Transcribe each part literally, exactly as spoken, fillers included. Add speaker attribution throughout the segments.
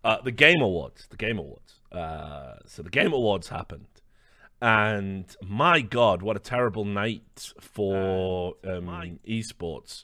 Speaker 1: uh, the Game Awards. The Game Awards. Uh, so the Game Awards happened. And my God, what a terrible night for um, esports.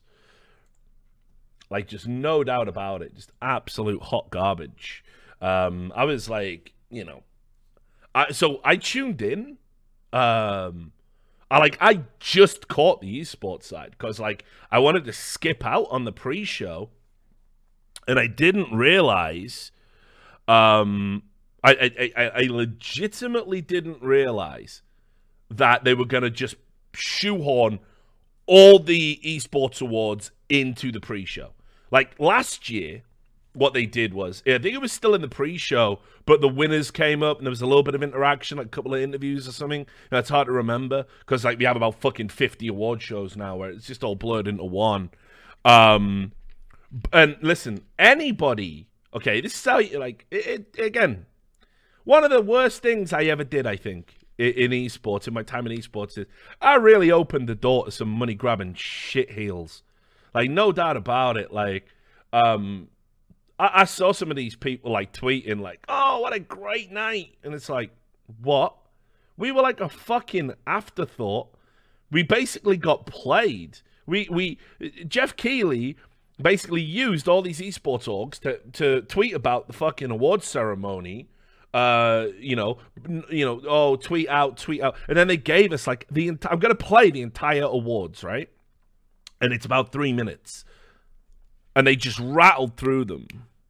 Speaker 1: Like, just no doubt about it. Just absolute hot garbage. Um, I was like, you know, I, so I tuned in. Um, I like, I just caught the esports side because, like, I wanted to skip out on the pre-show, and I didn't realize. Um, I, I, I legitimately didn't realize that they were going to just shoehorn all the esports awards into the pre-show. Like, last year, what they did was, I think it was still in the pre-show, but the winners came up and there was a little bit of interaction, like a couple of interviews or something. And it's hard to remember because, like, we have about fucking fifty award shows now where it's just all blurred into one. Um, and listen, anybody, okay, this is how you, like, it, it, again, one of the worst things I ever did, I think, in, in esports, in my time in esports, is I really opened the door to some money-grabbing shitheels. Like, no doubt about it. Like, um, I, I saw some of these people, like, tweeting, like, oh, what a great night. And it's like, what? We were like a fucking afterthought. We basically got played. We, we, Jeff Keighley basically used all these esports orgs to, to tweet about the fucking awards ceremony. Uh, you know, you know, oh, tweet out, tweet out. And then they gave us, like, the entire, I'm going to play the entire awards, right? And it's about three minutes. And they just rattled through them.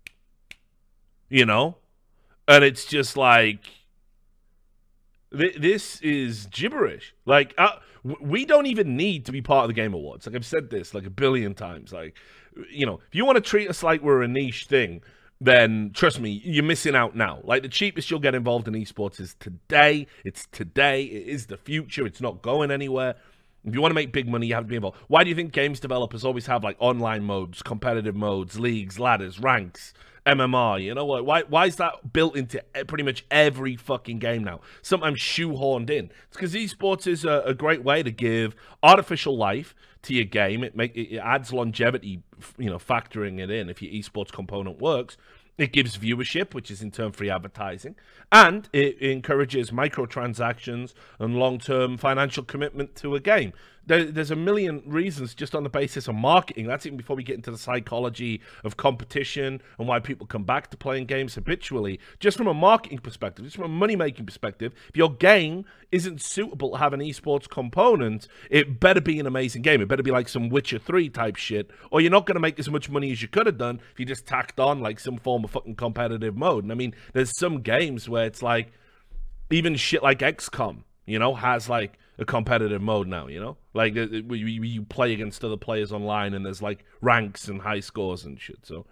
Speaker 1: You know? And it's just like, th this is gibberish. Like, uh, we don't even need to be part of the Game Awards. Like, I've said this, like, a billion times. Like, you know, if you want to treat us like we're a niche thing, then trust me, you're missing out now. Like, the cheapest you'll get involved in esports is today. It's today. It is the future. It's not going anywhere. If you want to make big money, you have to be involved. Why do you think games developers always have, like, online modes, competitive modes, leagues, ladders, ranks, M M R? You know what? Why, why is that built into pretty much every fucking game now? Sometimes shoehorned in. It's because esports is a, a great way to give artificial life to your game. It make it adds longevity, you know, factoring it in if your esports component works. It gives viewership, which is in turn free advertising, and it encourages microtransactions and long-term financial commitment to a game. There, there's a million reasons just on the basis of marketing. That's even before we get into the psychology of competition and why people come back to playing games habitually. Just from a marketing perspective, just from a money-making perspective, if your game isn't suitable to have an esports component, it better be an amazing game. It better be like some Witcher three type shit, or you're not going to make as much money as you could have done if you just tacked on like some form of fucking competitive mode. And I mean, there's some games where it's like, even shit like X COM, you know, has like a competitive mode now, you know? Like, you, you play against other players online and there's like ranks and high scores and shit, so.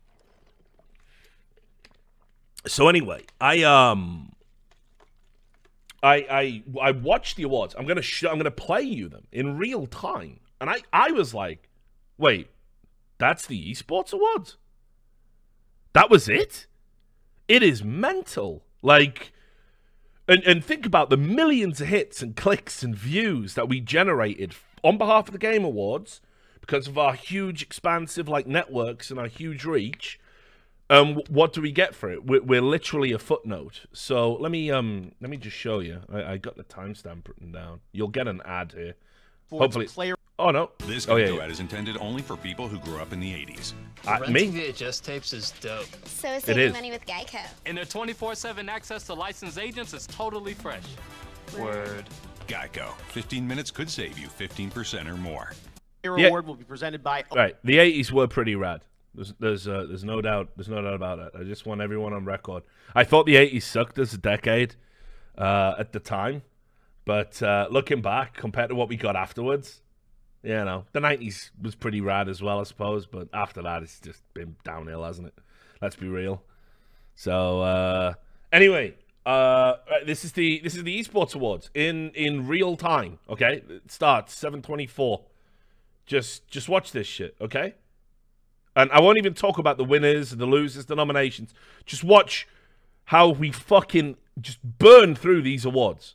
Speaker 1: So anyway, I, um, I, I, I watched the awards. I'm gonna, sh I'm gonna play you them in real time. And I, I was like, wait, that's the esports awards? That was it? It is mental. Like, And, and think about the millions of hits and clicks and views that we generated on behalf of the Game Awards because of our huge, expansive like networks and our huge reach. Um, what do we get for it? We're, we're literally a footnote. So let me um let me just show you. I, I got the timestamp written down. You'll get an ad here. For Hopefully. Player Oh no.
Speaker 2: This
Speaker 1: oh, yeah,
Speaker 2: Geico
Speaker 1: yeah.
Speaker 2: ad is intended only for people who grew up in the eighties.
Speaker 1: Uh,
Speaker 3: Renting
Speaker 1: me?
Speaker 3: V H S tapes is dope.
Speaker 4: So is
Speaker 1: It
Speaker 4: saving
Speaker 1: is.
Speaker 4: money with Geico.
Speaker 5: And their twenty-four seven access to licensed agents is totally fresh.
Speaker 3: Word.
Speaker 2: Geico. fifteen minutes could save you fifteen percent or more.
Speaker 3: Your
Speaker 1: Yeah.
Speaker 3: award will be presented by.
Speaker 1: Right. The eighties were pretty rad. There's there's uh, there's no doubt there's no doubt about it. I just want everyone on record. I thought the eighties sucked as a decade uh, at the time, but uh, looking back compared to what we got afterwards, you know, the nineties was pretty rad as well, I suppose. But after that, it's just been downhill, hasn't it? Let's be real. So uh, anyway, uh, this is the this is the esports awards in in real time. Okay, it starts seven twenty-four. Just just watch this shit, okay? And I won't even talk about the winners, the losers, the nominations. Just watch how we fucking just burn through these awards.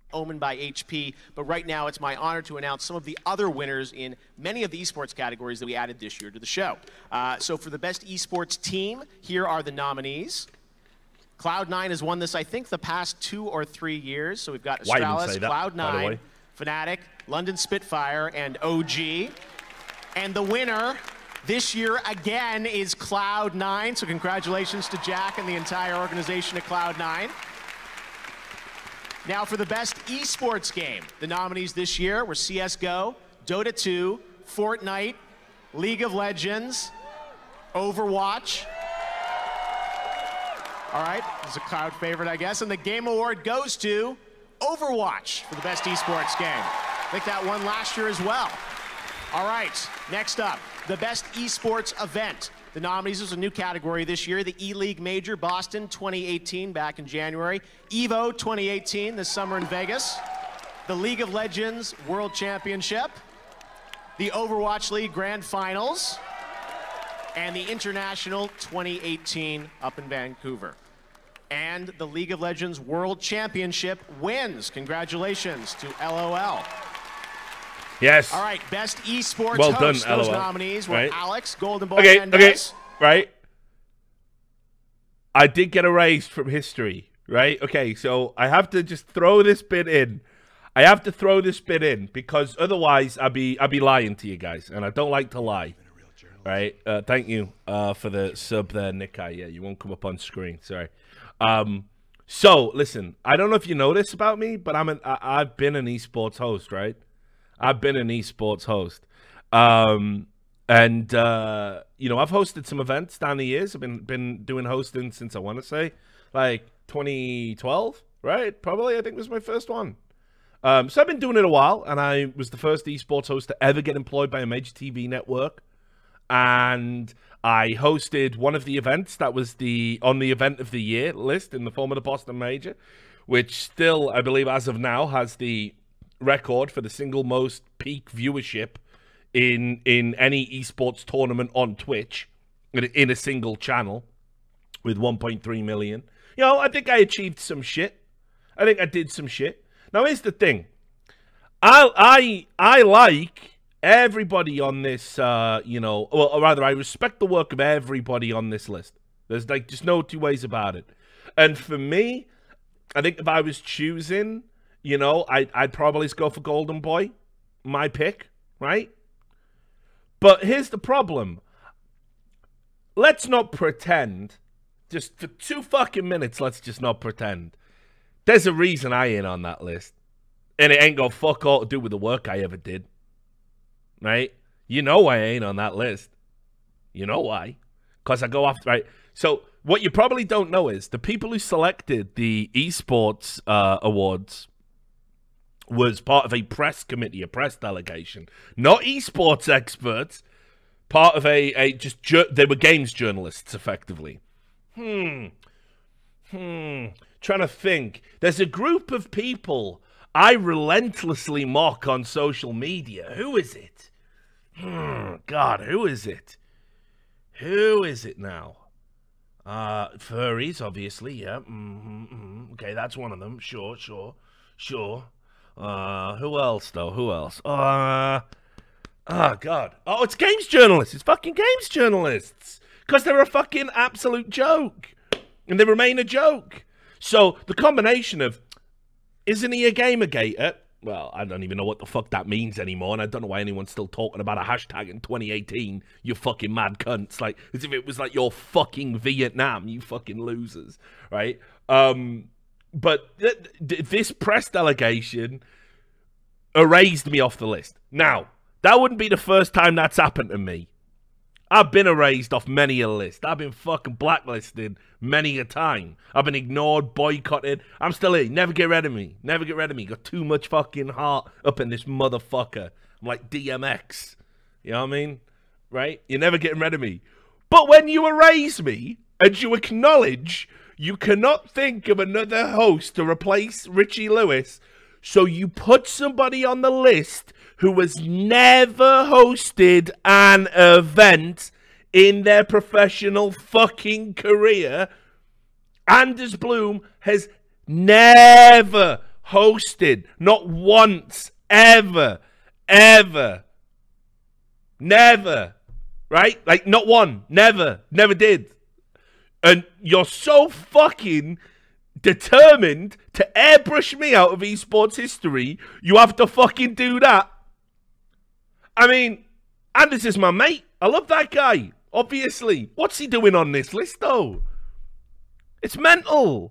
Speaker 3: Omen by H P, but right now it's my honor to announce some of the other winners in many of the esports categories that we added this year to the show. Uh, so for the best esports team, here are the nominees. Cloud nine has won this, I think, the past two or three years. So we've got Astralis, Cloud nine, Fnatic, London Spitfire, and O G. And the winner this year again is Cloud nine. So congratulations to Jack and the entire organization at Cloud nine. Now for the best esports game, the nominees this year were C S G O, Dota two, Fortnite, League of Legends, Overwatch. All right, this is a Cloud favorite, I guess. And the Game Award goes to Overwatch for the best esports game. I think that won last year as well. All right, next up, the best esports event. The nominees is a new category this year, the E-League Major Boston twenty eighteen back in January, EVO twenty eighteen this summer in Vegas, the League of Legends World Championship, the Overwatch League Grand Finals, and the International twenty eighteen up in Vancouver. And the League of Legends World Championship wins. Congratulations to L O L.
Speaker 1: Yes.
Speaker 3: All right, best esports
Speaker 1: well
Speaker 3: host.
Speaker 1: Done,
Speaker 3: Those
Speaker 1: L O L.
Speaker 3: nominees were
Speaker 1: Right.
Speaker 3: Alex, Golden Boy
Speaker 1: Okay,
Speaker 3: Mendez.
Speaker 1: okay, right. I did get erased from history, right? Okay, so I have to just throw this bit in. I have to throw this bit in because otherwise I'd be I'd be lying to you guys, and I don't like to lie. Right? Uh, thank you uh, for the sub there, Nikai. Yeah, you won't come up on screen. Sorry. Um, so listen, I don't know if you know this about me, but I'm an I, I've been an esports host, right? I've been an esports host. Um, and, uh, you know, I've hosted some events down the years. I've been, been doing hosting since, I want to say, like twenty twelve, right? Probably, I think was my first one. Um, so I've been doing it a while, and I was the first esports host to ever get employed by a major T V network. And I hosted one of the events that was the on the event of the year list in the form of the Boston Major, which still, I believe, as of now, has the record for the single most peak viewership in in any esports tournament on Twitch in, in a single channel with one point three million. You know, I think I achieved some shit. I think I did some shit. Now, here's the thing. I I I like everybody on this, uh, you know, well, or rather, I respect the work of everybody on this list. There's like just no two ways about it. And for me, I think if I was choosing, you know, I'd, I'd probably go for Golden Boy, my pick, right? But here's the problem. Let's not pretend, just for two fucking minutes, let's just not pretend. There's a reason I ain't on that list. And it ain't got fuck all to do with the work I ever did. Right? You know I ain't on that list. You know why? Because I go after, right? So what you probably don't know is the people who selected the esports uh, awards was part of a press committee, a press delegation. Not esports experts. Part of a, a just, they were games journalists, effectively. Hmm. Hmm. Trying to think. There's a group of people I relentlessly mock on social media. Who is it? Hmm. God, who is it? Who is it now? Uh, furries, obviously, yeah. Mm-hmm, mm-hmm. Okay, that's one of them. Sure, sure, sure. Uh, who else, though? Who else? Uh, oh, God. Oh, it's games journalists. It's fucking games journalists. Because they're a fucking absolute joke. And they remain a joke. So, the combination of, isn't he a gamergator? Well, I don't even know what the fuck that means anymore, and I don't know why anyone's still talking about a hashtag in twenty eighteen, you fucking mad cunts. Like, as if it was like your fucking Vietnam, you fucking losers, right? Um, but th th this press delegation erased me off the list. Now, that wouldn't be the first time that's happened to me. I've been erased off many a list. I've been fucking blacklisted many a time. I've been ignored, boycotted. I'm still here. Never get rid of me. Never get rid of me. Got too much fucking heart up in this motherfucker. I'm like D M X. You know what I mean? Right? You're never getting rid of me. But when you erase me and you acknowledge you cannot think of another host to replace Richie Lewis, so you put somebody on the list who has never hosted an event in their professional fucking career. Anders Bloom has never hosted, not once, ever, ever, never, right? Like, not one, never, never did. And you're so fucking determined to airbrush me out of esports history, you have to fucking do that. I mean, Anders is my mate. I love that guy, obviously. What's he doing on this list, though? It's mental.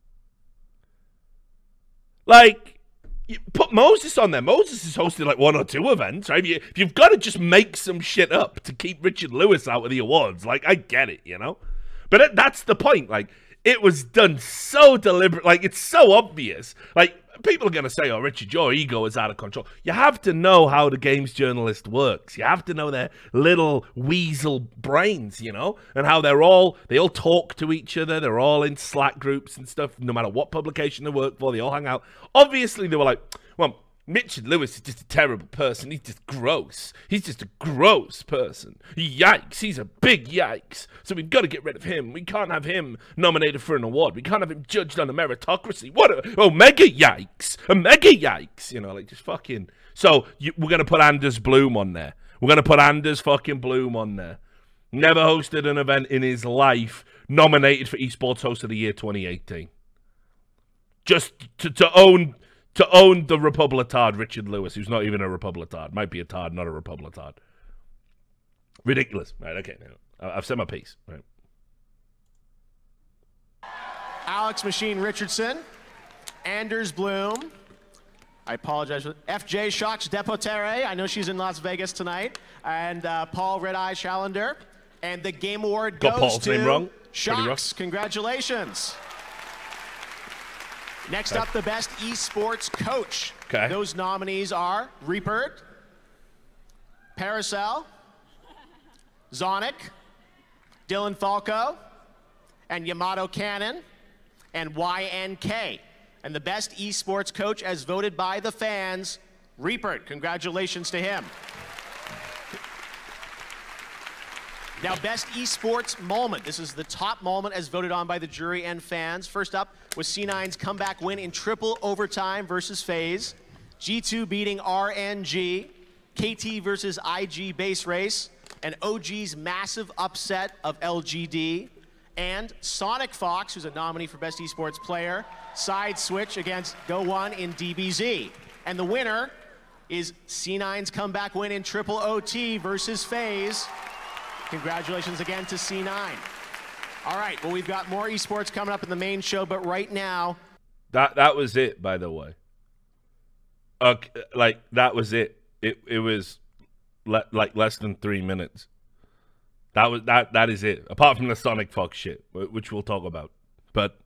Speaker 1: Like, you put Moses on there. Moses has hosted like one or two events, right? You, you've got to just make some shit up to keep Richard Lewis out of the awards. Like, I get it, you know? But it, that's the point. Like, it was done so deliberate. Like, it's so obvious. Like, people are going to say, oh, Richard, your ego is out of control. You have to know how the games journalist works. You have to know their little weasel brains, you know, and how they're all, they all talk to each other. They're all in Slack groups and stuff, no matter what publication they work for. They all hang out. Obviously, they were like, well, Richard Lewis is just a terrible person. He's just gross. He's just a gross person. Yikes. He's a big yikes. So we've got to get rid of him. We can't have him nominated for an award. We can't have him judged on a meritocracy. What a, oh, mega yikes. A mega yikes. You know, like just fucking. So you, we're going to put Anders Bloom on there. We're going to put Anders fucking Bloom on there. Never hosted an event in his life. Nominated for Esports Host of the Year twenty eighteen. Just to, to own... To own the Republitard, Richard Lewis, who's not even a Republitard. Might be a tard, not a Republitard. Ridiculous. Right, okay. Now, I've said my piece. Right.
Speaker 3: Alex Machine Richardson. Anders Bloom. I apologize for F J Shocks Depotere. I know she's in Las Vegas tonight. And uh, Paul Red Eye Chalander. And the Game Award
Speaker 1: Got
Speaker 3: goes
Speaker 1: Paul's
Speaker 3: to
Speaker 1: name wrong.
Speaker 3: Shocks. Congratulations. Next
Speaker 1: okay.
Speaker 3: up, the best esports coach.
Speaker 1: Okay.
Speaker 3: Those nominees are Reapert, Paracel, Zonic, Dylan Falco, and Yamato Cannon, and Y N K. And the best esports coach as voted by the fans, Reapert. Congratulations to him. Now, best esports moment. This is the top moment as voted on by the jury and fans. First up was C nine's comeback win in triple overtime versus FaZe. G two beating R N G. K T versus I G base race. And O G's massive upset of L G D. And Sonic Fox, who's a nominee for best esports player, side switch against Go One in D B Z. And the winner is C nine's comeback win in triple O T versus FaZe. Congratulations again to C nine. All right, well, we've got more esports coming up in the main show, but right now...
Speaker 1: That that was it, by the way. Okay, like, that was it. It it was, le like, less than three minutes. That was that. That is it. Apart from the Sonic Fox shit, which we'll talk about. But,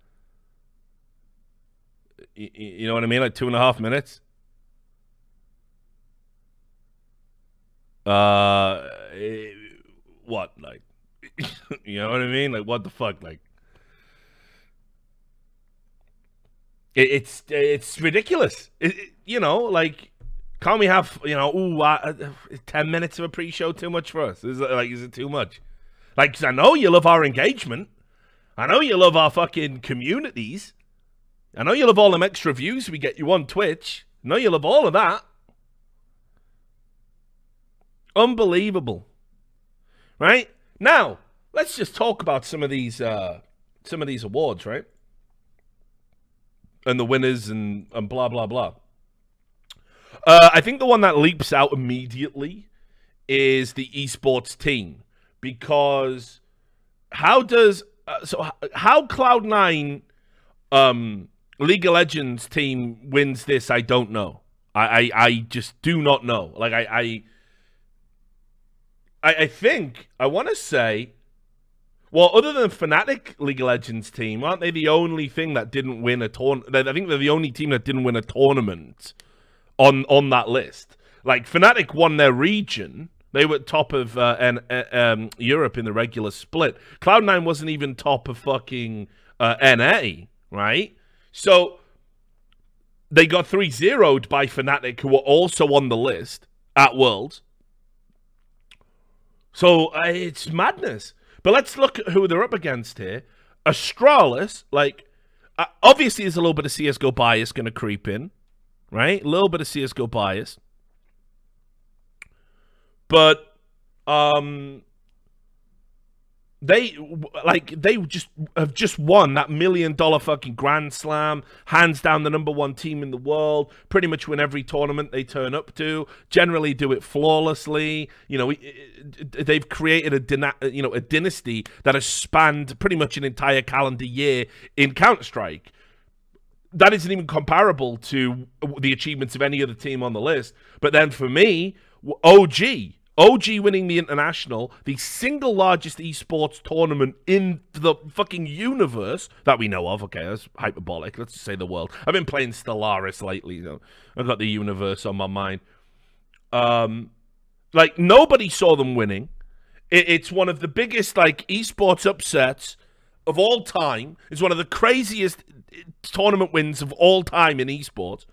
Speaker 1: you know what I mean? Like, two and a half minutes. Uh... It, What, like, you know what I mean? Like, what the fuck? Like, it, it's it's ridiculous. It, it, you know, like, can't we have, you know, ooh, uh, ten minutes of a pre-show too much for us? Is it, like, is it too much? Like, 'cause I know you love our engagement. I know you love our fucking communities. I know you love all them extra views we get you on Twitch. I know you love all of that. Unbelievable. Right? Now, let's just talk about some of these uh, some of these awards, right? And the winners and, and blah, blah, blah. Uh, I think the one that leaps out immediately is the esports team. Because how does... Uh, so how Cloud nine um, League of Legends team wins this, I don't know. I, I, I just do not know. Like, I... I I, I think, I want to say, well, other than Fnatic League of Legends team, aren't they the only thing that didn't win a tournament? I think they're the only team that didn't win a tournament on on that list. Like, Fnatic won their region. They were top of uh, an, uh, um, Europe in the regular split. Cloud nine wasn't even top of fucking uh, N A, right? So, they got three zeroed by Fnatic, who were also on the list at Worlds. So, uh, it's madness. But let's look at who they're up against here. Astralis, like, uh, obviously there's a little bit of C S G O bias going to creep in, right? A little bit of C S G O bias. But um, they like they just have just won that million dollar fucking Grand Slam, hands down the number one team in the world. Pretty much win every tournament they turn up to. Generally do it flawlessly. You know, they've created a dyna you know a dynasty that has spanned pretty much an entire calendar year in Counter-Strike. That isn't even comparable to the achievements of any other team on the list. But then for me, O G. O G winning the International, the single largest esports tournament in the fucking universe that we know of. Okay, that's hyperbolic. Let's just say the world. I've been playing Stellaris lately. You know, I've got the universe on my mind. Um, like, nobody saw them winning. It, it's one of the biggest, like, esports upsets of all time. It's one of the craziest tournament wins of all time in esports.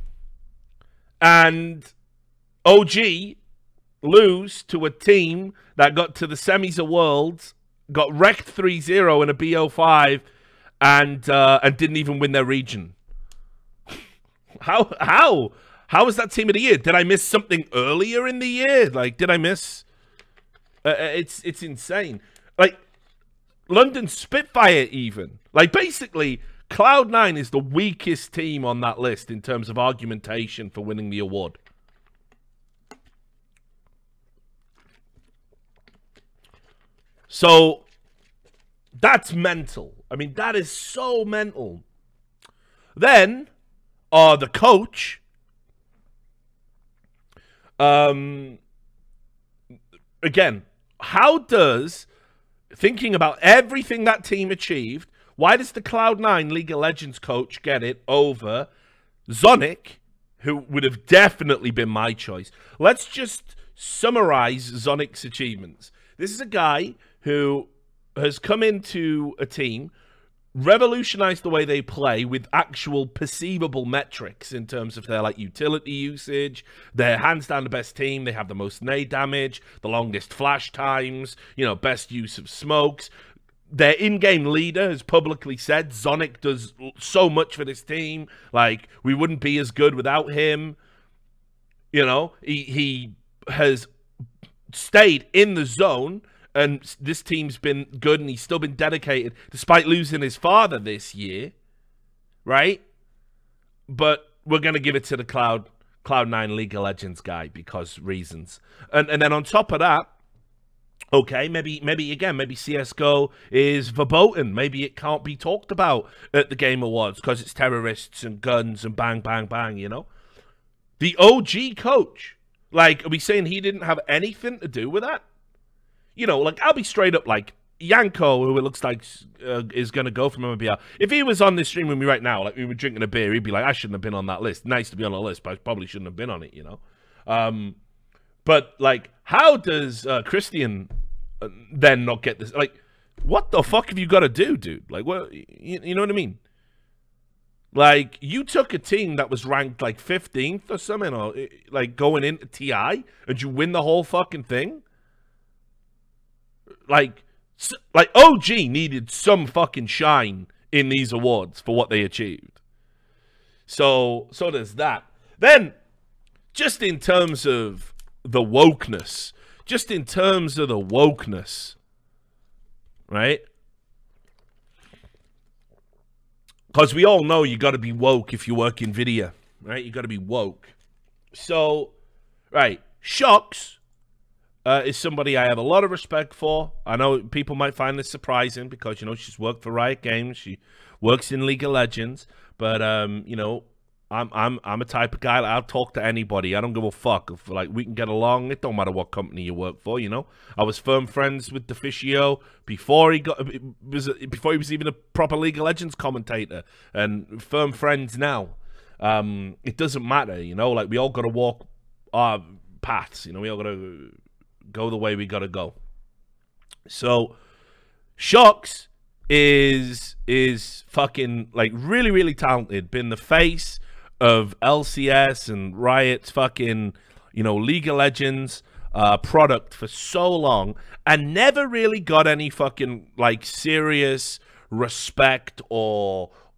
Speaker 1: And O G lose to a team that got to the semis of Worlds, got wrecked three zero in a B O five, and uh, and didn't even win their region. How how how was that team of the year? Did I miss something earlier in the year? Like, did I miss? Uh, it's it's insane. Like London Spitfire, even like basically Cloud nine is the weakest team on that list in terms of argumentation for winning the award. So, that's mental. I mean, that is so mental. Then, uh, the coach, um, again, how does, thinking about everything that team achieved, why does the Cloud nine League of Legends coach get it over Zonic, who would have definitely been my choice? Let's just summarize Zonic's achievements. This is a guy who has come into a team, revolutionized the way they play with actual perceivable metrics in terms of their like utility usage. They're hands down the best team. They have the most nade damage, the longest flash times, you know, best use of smokes. Their in-game leader has publicly said Zonic does so much for this team. Like, we wouldn't be as good without him. You know, he, he has stayed in the zone. And this team's been good, and he's still been dedicated, despite losing his father this year, right? But we're going to give it to the Cloud Cloud nine League of Legends guy because reasons. And and then on top of that, okay, maybe, maybe again, maybe C S G O is verboten. Maybe it can't be talked about at the Game Awards because it's terrorists and guns and bang, bang, bang, you know? The O G coach, like, are we saying he didn't have anything to do with that? You know, like, I'll be straight up, like, Yanko, who it looks like uh, is going to go from M M B R. If he was on this stream with me right now, like, we were drinking a beer, he'd be like, I shouldn't have been on that list. Nice to be on the list, but I probably shouldn't have been on it, you know? Um, but, like, how does uh, Christian uh, then not get this? Like, what the fuck have you got to do, dude? Like, what, you, you know what I mean? Like, you took a team that was ranked, like, fifteenth or something, or, like, going into T I, and you win the whole fucking thing? Like, like O G needed some fucking shine in these awards for what they achieved. So, so there's that. Then, just in terms of the wokeness, just in terms of the wokeness, right? Because we all know you got to be woke if you work in video, right? You got to be woke. So, right, Shocks uh, is somebody I have a lot of respect for. I know people might find this surprising because, you know, she's worked for Riot Games. She works in League of Legends. But, um, you know, I'm I'm I'm a type of guy that I'll talk to anybody. I don't give a fuck if, like, we can get along. It don't matter what company you work for, you know. I was firm friends with Deficio before he got was before he was even a proper League of Legends commentator, and firm friends now. Um, it doesn't matter, you know. Like, we all got to walk our paths, you know. We all got to go the way we got to go. So, Shocks is is fucking, like, really really talented. Been the face of L C S and Riot's fucking, you know, League of Legends uh, product for so long, and never really got any fucking, like, serious respect or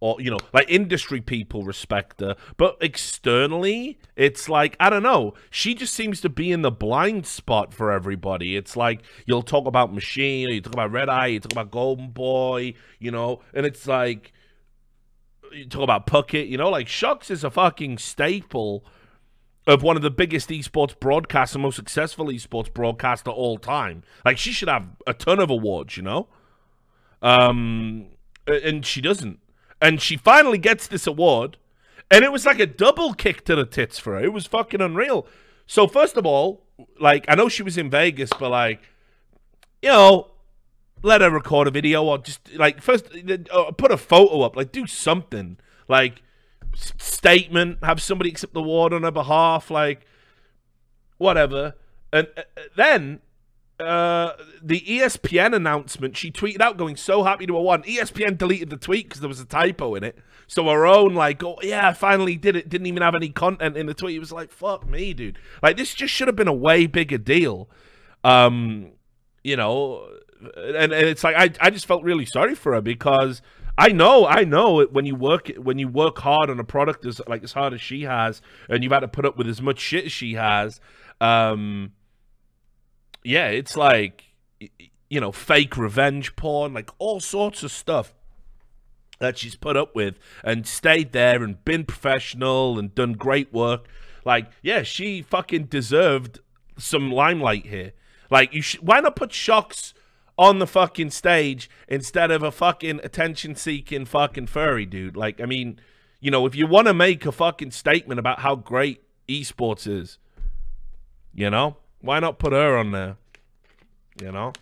Speaker 1: or, you know, like industry people respect her. But externally, it's like, I don't know. She just seems to be in the blind spot for everybody. It's like you'll talk about Machine, or you talk about Red Eye, you talk about Golden Boy, you know, and it's like, you talk about Puckett, you know, like Shux is a fucking staple of one of the biggest esports broadcasts and most successful esports broadcaster all time. Like, she should have a ton of awards, you know? Um, and she doesn't. And she finally gets this award, and it was like a double kick to the tits for her. It was fucking unreal. So, first of all, like, I know she was in Vegas, but, like, you know, let her record a video, or just, like, first, uh, put a photo up. Like, do something. Like, statement, have somebody accept the award on her behalf, like, whatever. And uh, then uh, the E S P N announcement, she tweeted out going, so happy to have won. E S P N deleted the tweet because there was a typo in it. So her own, like, oh, yeah, I finally did it, didn't even have any content in the tweet. It was like, fuck me, dude. Like, this just should have been a way bigger deal. Um, you know, and, and it's like, I, I just felt really sorry for her, because I know, I know when you work when you work hard on a product as like as hard as she has, and you've had to put up with as much shit as she has. Um, yeah, it's like, you know, fake revenge porn, like all sorts of stuff that she's put up with and stayed there and been professional and done great work. Like, yeah, she fucking deserved some limelight here. Like, you sh why not put Shux on the fucking stage instead of a fucking attention-seeking fucking furry, dude? Like, I mean, you know, if you want to make a fucking statement about how great esports is, you know, why not put her on there? You know?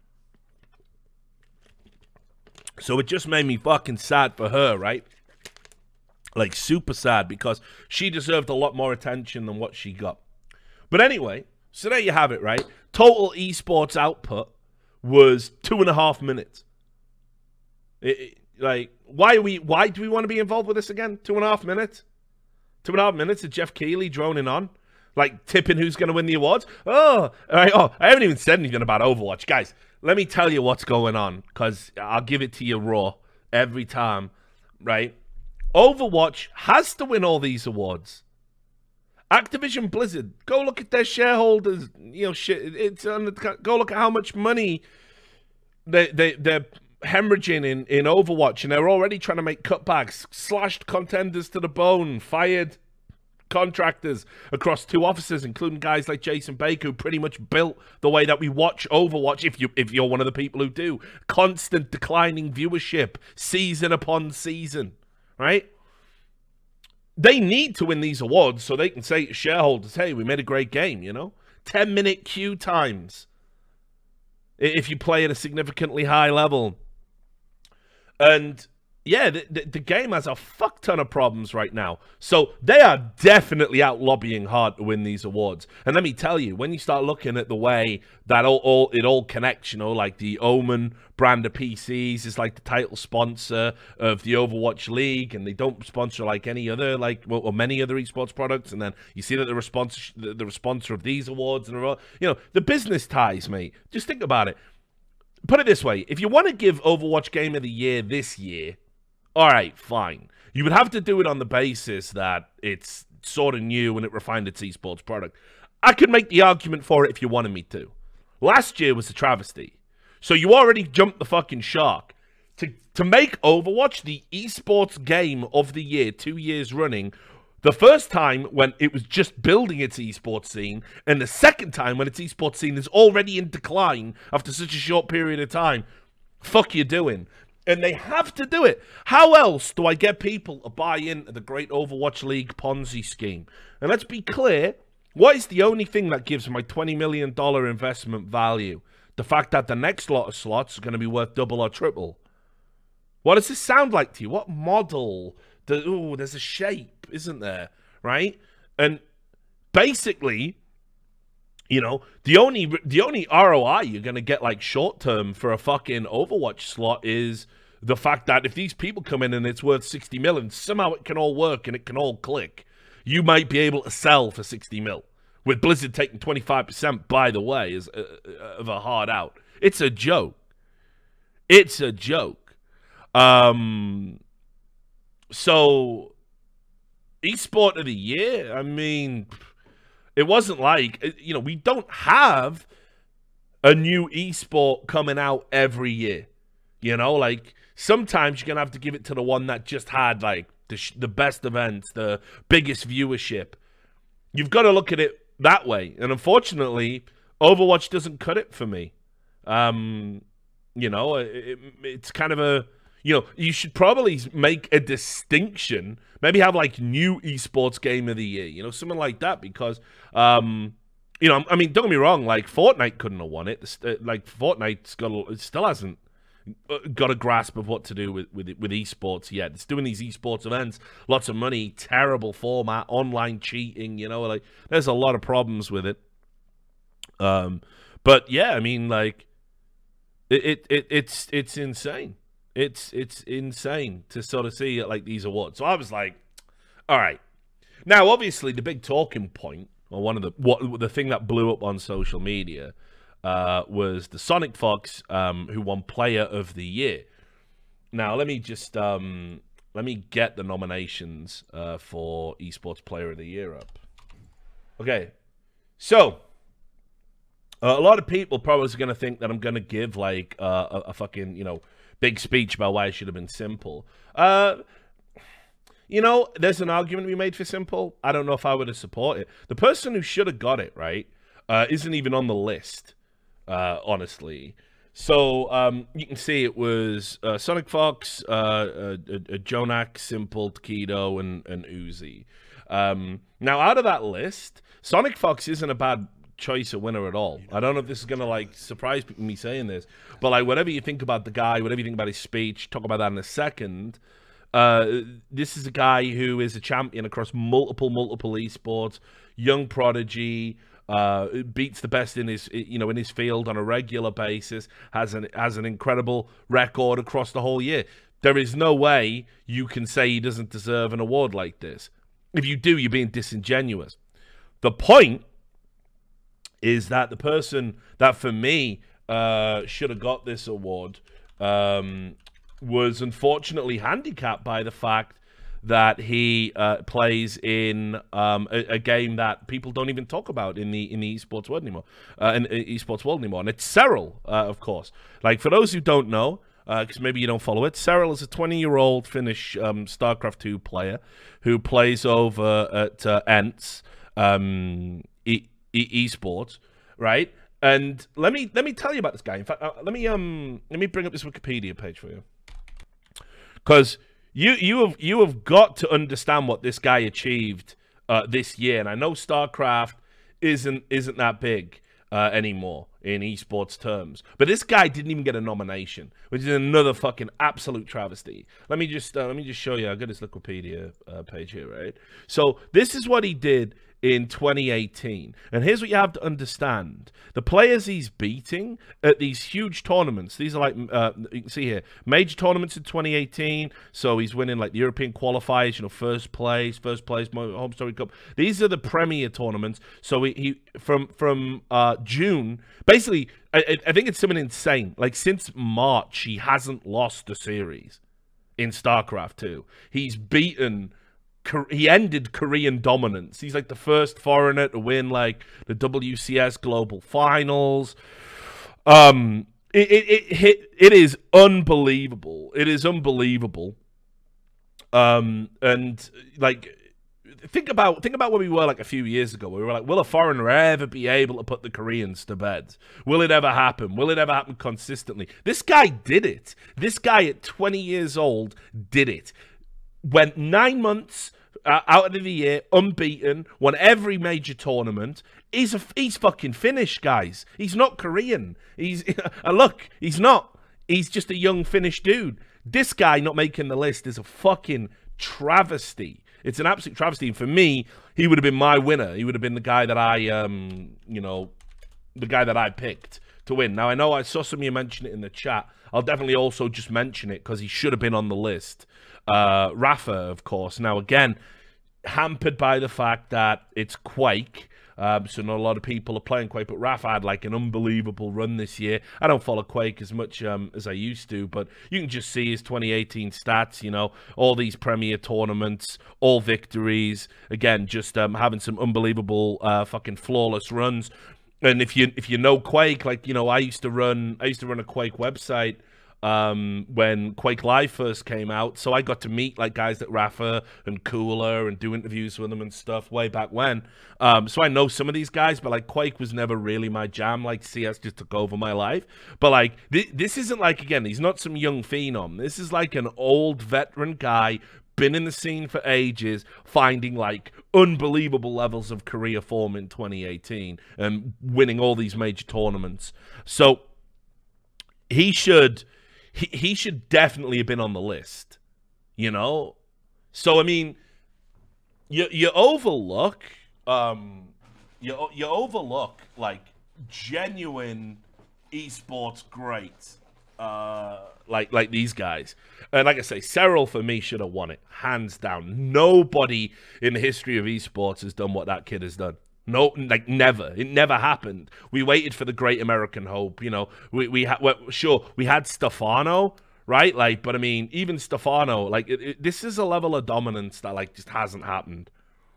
Speaker 1: So it just made me fucking sad for her, right? Like, super sad, because she deserved a lot more attention than what she got. But anyway, so there you have it, right? Total esports output was two and a half minutes. It, it, like, why are we? Why do we want to be involved with this again? Two and a half minutes. Two and a half minutes of Jeff Keighley droning on, like tipping who's going to win the awards. Oh, all right. Oh, I haven't even said anything about Overwatch, guys. Let me tell you what's going on, because I'll give it to you raw every time, right? Overwatch has to win all these awards. Activision Blizzard, go look at their shareholders. You know, shit. It's on the, go look at how much money they they they're hemorrhaging in in Overwatch, and they're already trying to make cutbacks, slashed contenders to the bone, fired contractors across two offices, including guys like Jason Baker, who pretty much built the way that we watch Overwatch. If you if you're one of the people who do, constant declining viewership, season upon season, right? They need to win these awards so they can say to shareholders, hey, we made a great game, you know? ten minute queue times if you play at a significantly high level. And yeah, the, the, the game has a fuck ton of problems right now. So they are definitely out lobbying hard to win these awards. And let me tell you, when you start looking at the way that all, all it all connects, you know, like the Omen brand of P Cs is like the title sponsor of the Overwatch League, and they don't sponsor like any other, like, well, or many other esports products. And then you see that the response, the, the sponsor of these awards, and you know, the business ties, mate. Just think about it. Put it this way: if you want to give Overwatch Game of the Year this year, all right, fine. You would have to do it on the basis that it's sort of new and it refined its esports product. I could make the argument for it if you wanted me to. Last year was a travesty. So you already jumped the fucking shark. To, to make Overwatch the esports game of the year two years running, the first time when it was just building its esports scene, and the second time when its esports scene is already in decline after such a short period of time, fuck you doing? And they have to do it. How else do I get people to buy into the great Overwatch League Ponzi scheme? And let's be clear, what is the only thing that gives my twenty million dollar investment value? The fact that the next lot of slots are going to be worth double or triple. What does this sound like to you? What model? The, ooh, there's a shape, isn't there? Right? And basically, you know, the only the only R O I you're going to get, like, short-term for a fucking Overwatch slot is the fact that if these people come in and it's worth sixty mil and somehow it can all work and it can all click, you might be able to sell for sixty mil. With Blizzard taking twenty-five percent, by the way, is a, of a hard out. It's a joke. It's a joke. Um, so, esport of the year, I mean, it wasn't like, you know, we don't have a new esport coming out every year. You know, like, sometimes you're going to have to give it to the one that just had, like, the, sh the best events, the biggest viewership. You've got to look at it that way. And unfortunately, Overwatch doesn't cut it for me. Um, you know, it, it, it's kind of a, you know, you should probably make a distinction. Maybe have, like, new esports game of the year, you know, something like that. Because, um, you know, I mean, don't get me wrong, like, Fortnite couldn't have won it. Like, Fortnite's got, a, it still hasn't got a grasp of what to do with, with with esports yet. It's doing these esports events, lots of money, terrible format, online cheating, you know, like there's a lot of problems with it. Um, but yeah, I mean, like it, it, it it's it's insane. It's it's insane to sort of see like these awards. So I was like, all right. Now, obviously, the big talking point, or one of the what the thing that blew up on social media, Uh, was the Sonic Fox, um, who won Player of the Year. Now, let me just um, let me get the nominations uh, for Esports Player of the Year up. Okay, so uh, a lot of people probably are going to think that I'm going to give like uh, a, a fucking you know big speech about why it should have been Simple. Uh, you know, there's an argument to be made for Simple. I don't know if I would have supported it. The person who should have got it right uh, isn't even on the list. Uh, honestly, so um, you can see it was uh, Sonic Fox, uh, uh, uh, Jonak, Simple, Taquido, and and Uzi. Um, now, out of that list, Sonic Fox isn't a bad choice of winner at all. I don't know if this is gonna like surprise people me saying this, but like whatever you think about the guy, whatever you think about his speech, talk about that in a second. Uh, this is a guy who is a champion across multiple, multiple esports, young prodigy. Uh, beats the best in his, you know, in his field on a regular basis. Has an has an incredible record across the whole year. There is no way you can say he doesn't deserve an award like this. If you do, you're being disingenuous. The point is that the person that, for me, uh, should have got this award um, was unfortunately handicapped by the fact that he uh, plays in um, a, a game that people don't even talk about in the in the esports world anymore, uh, in the esports world anymore, and it's Serral, uh, of course. Like for those who don't know, because uh, maybe you don't follow it, Serral is a twenty-year-old Finnish um, StarCraft two player who plays over at uh, Ents um, e e esports, right? And let me let me tell you about this guy. In fact, uh, let me um let me bring up this Wikipedia page for you, because. You you have you have got to understand what this guy achieved uh, this year, and I know StarCraft isn't isn't that big uh, anymore in esports terms, but this guy didn't even get a nomination, which is another fucking absolute travesty. Let me just uh, let me just show you. I got his Wikipedia uh, page here, right? So this is what he did in twenty eighteen, and here's what you have to understand: the players he's beating at these huge tournaments, these are like uh, you can see here, major tournaments in twenty eighteen, so he's winning like the European qualifiers, you know, first place first place Home Story Cup. These are the premier tournaments. So he, he from from uh June, basically I, I think it's something insane, like since March he hasn't lost a series in StarCraft two. He's beaten He ended Korean dominance. He's like the first foreigner to win like the W C S Global Finals. Um, it it it, it is unbelievable. It is unbelievable. Um, and like think about think about where we were like a few years ago. We were like, will a foreigner ever be able to put the Koreans to bed? Will it ever happen? Will it ever happen consistently? This guy did it. This guy at twenty years old did it. Went nine months uh, out of the year unbeaten, won every major tournament. He's a, he's fucking Finnish, guys. He's not Korean. He's uh, look, he's not. He's just a young Finnish dude. This guy not making the list is a fucking travesty. It's an absolute travesty. And for me, he would have been my winner. He would have been the guy that I, um, you know, the guy that I picked to win. Now, I know I saw some of you mention it in the chat. I'll definitely also just mention it because he should have been on the list. Uh, Rafa, of course. Now, again, hampered by the fact that it's Quake. Um, so not a lot of people are playing Quake, but Rafa had like an unbelievable run this year. I don't follow Quake as much um, as I used to, but you can just see his twenty eighteen stats, you know, all these Premier tournaments, all victories, again, just um, having some unbelievable uh, fucking flawless runs. And if you if you know Quake, like, you know, I used to run I used to run a Quake website um when Quake Live first came out, so I got to meet like guys like Rafa and Cooler and do interviews with them and stuff way back when. Um so I know some of these guys, but like Quake was never really my jam. Like C S just took over my life. But like th this isn't like, again, he's not some young phenom. This is like an old veteran guy, been in the scene for ages, finding like unbelievable levels of career form in twenty eighteen and winning all these major tournaments. So he should He, he should definitely have been on the list, you know? So, I mean, you you overlook, um, you, you overlook, like, genuine esports greats, uh, like, like these guys. And like I say, Serral, for me, should have won it, hands down. Nobody in the history of esports has done what that kid has done. No, like, never. It never happened. We waited for the great American hope, you know. We, we had, well, sure, we had Stefano, right? Like, but I mean, even Stefano, like, it, it, this is a level of dominance that, like, just hasn't happened.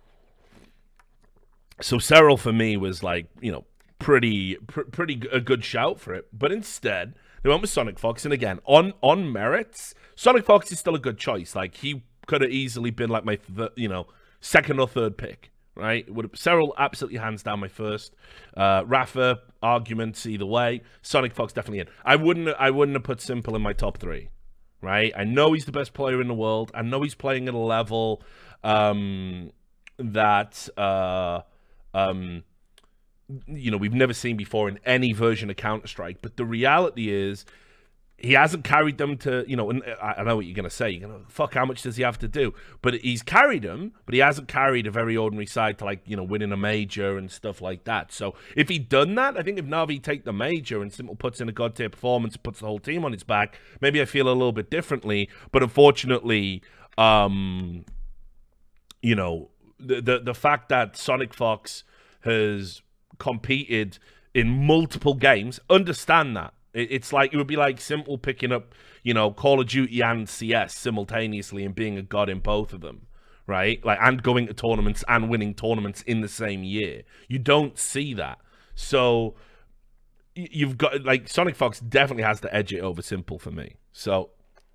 Speaker 1: So Serral, for me, was, like, you know, pretty, pr pretty a good shout for it. But instead, they went with Sonic Fox. And again, on, on merits, Sonic Fox is still a good choice. Like, he could have easily been, like, my, you know, second or third pick. Right, would have, Serral absolutely hands down my first. Uh, Rafa, arguments either way. Sonic Fox definitely in. I wouldn't. I wouldn't have put Simple in my top three. Right, I know he's the best player in the world. I know he's playing at a level um, that uh, um, you know, we've never seen before in any version of Counter-Strike. But the reality is, he hasn't carried them to, you know, and I know what you're going to say. You're going to, fuck, how much does he have to do? But he's carried them, but he hasn't carried a very ordinary side to, like, you know, winning a major and stuff like that. So if he'd done that, I think if Na'Vi take the major and Simple puts in a god tier performance, puts the whole team on his back, maybe I feel a little bit differently. But unfortunately, um, you know, the, the, the fact that Sonic Fox has competed in multiple games, understand that. It's like, it would be like Simple picking up, you know, Call of Duty and C S simultaneously and being a god in both of them, right? Like, and going to tournaments and winning tournaments in the same year. You don't see that. So you've got, like, Sonic Fox definitely has to edge it over Simple for me. So,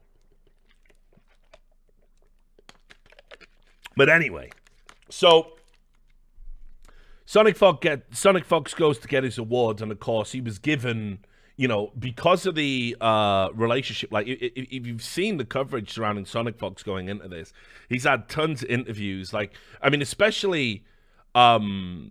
Speaker 1: but anyway, so Sonic Fox get Sonic Fox goes to get his awards, and of course he was given, you know, because of the uh, relationship, like, if, if you've seen the coverage surrounding Sonic Fox going into this, he's had tons of interviews. Like, I mean, especially, um,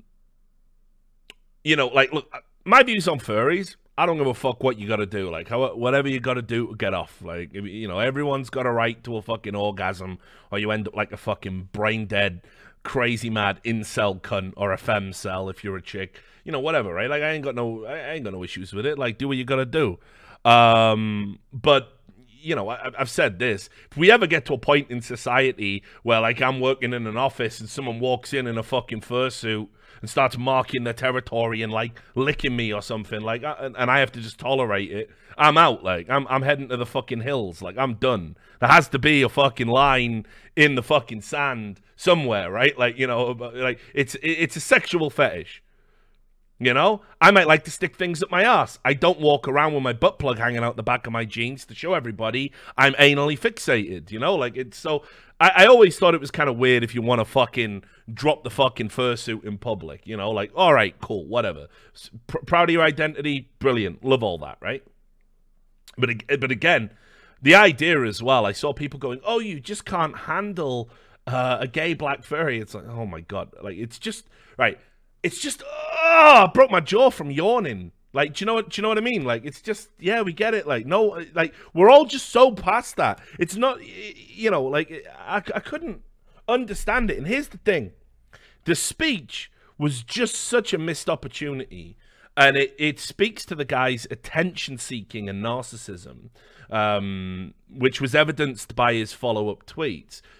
Speaker 1: you know, like, look, my views on furries, I don't give a fuck what you got to do. Like, how, whatever you got to do to get off. Like, you know, everyone's got a right to a fucking orgasm, or you end up like a fucking brain-dead, crazy mad incel cunt, or a femcel if you're a chick. You know, whatever, right? Like, I ain't got no, I ain't got no issues with it. Like, do what you gotta do. Um, but, you know, I, I've said this. If we ever get to a point in society where, like, I'm working in an office and someone walks in in a fucking fursuit and starts marking their territory and, like, licking me or something, like, and, and I have to just tolerate it, I'm out. Like, I'm, I'm heading to the fucking hills. Like, I'm done. There has to be a fucking line in the fucking sand somewhere, right? Like, you know, like, it's, it's a sexual fetish. You know, I might like to stick things up my ass. I don't walk around with my butt plug hanging out the back of my jeans to show everybody I'm anally fixated, you know? Like, it's so... I, I always thought it was kind of weird if you want to fucking drop the fucking fursuit in public, you know? Like, all right, cool, whatever. Pr proud of your identity, brilliant. Love all that, right? But, but again, the idea as well, I saw people going, oh, you just can't handle uh, a gay black furry. It's like, oh my God. Like, it's just... Right. It's just, oh, I broke my jaw from yawning. Like, do you know what? Do you know what I mean? Like, it's just, yeah, we get it. Like, no, like, we're all just so past that. It's not, you know, like, I, I couldn't understand it. And here's the thing: the speech was just such a missed opportunity, and it it speaks to the guy's attention seeking and narcissism, um, which was evidenced by his follow up tweets.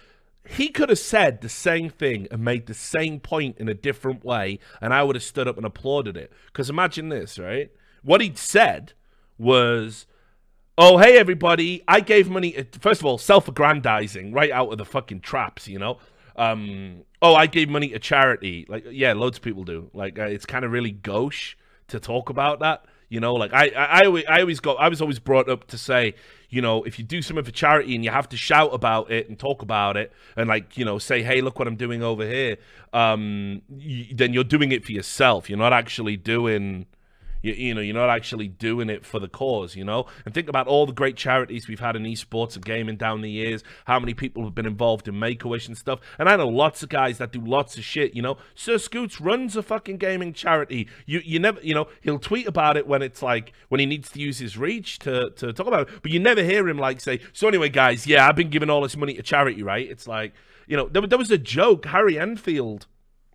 Speaker 1: he could have said the same thing and made the same point in a different way, and I would have stood up and applauded it. Because imagine this, right? What he'd said was, oh, hey, everybody, I gave money. First of all, self-aggrandizing right out of the fucking traps, you know? Um, oh, I gave money to charity. Like, yeah, loads of people do. Like, uh, it's kind of really gauche to talk about that. You know, like I, I, I always, I always got, I was always brought up to say, you know, if you do something for charity and you have to shout about it and talk about it and like, you know, say, hey, look what I'm doing over here, um, you, then you're doing it for yourself. You're not actually doing, you, you know, you're not actually doing it for the cause, you know? And think about all the great charities we've had in esports and gaming down the years, how many people have been involved in Make-A-Wish and stuff. And I know lots of guys that do lots of shit, you know? Sir Scoots runs a fucking gaming charity. You you never, you know, he'll tweet about it when it's like, when he needs to use his reach to, to talk about it. But you never hear him like say, so anyway, guys, yeah, I've been giving all this money to charity, right? It's like, you know, there, there was a joke, Harry Enfield.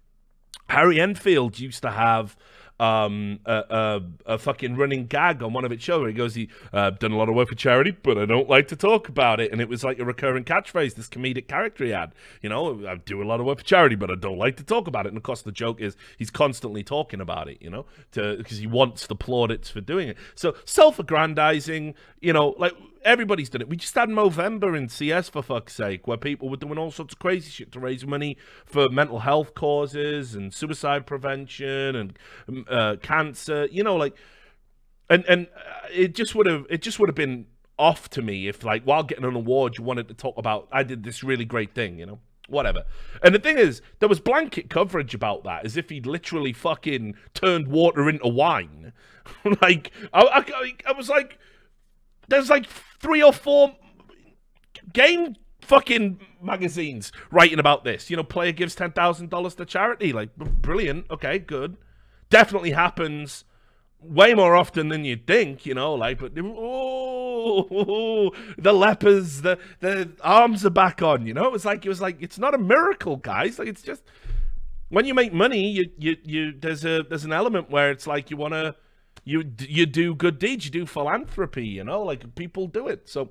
Speaker 1: Harry Enfield used to have Um, a, a, a fucking running gag on one of its shows where he goes, he uh, done a lot of work for charity, but I don't like to talk about it. And it was like a recurring catchphrase, this comedic character he had. You know, I do a lot of work for charity, but I don't like to talk about it. And of course, the joke is he's constantly talking about it, you know, to because he wants the plaudits for doing it. So self-aggrandizing, you know, like everybody's done it. We just had Movember in C S, for fuck's sake, where people were doing all sorts of crazy shit to raise money for mental health causes and suicide prevention and uh, cancer. You know, like, and and it just would have it just would have been off to me if, like, while getting an award, you wanted to talk about I did this really great thing. You know, whatever. And the thing is, there was blanket coverage about that, as if he'd literally fucking turned water into wine. Like, I, I, I was like. There's like three or four game fucking magazines writing about this. You know, player gives ten thousand dollars to charity. Like, brilliant. Okay, good. Definitely happens way more often than you'd think, you know, like, but, oh, the lepers, the, the arms are back on, you know? It was like, it was like, it's not a miracle, guys. Like, it's just, when you make money, you, you, you, there's a, there's an element where it's like, you want to, You you do good deeds, you do philanthropy, you know, like people do it. So,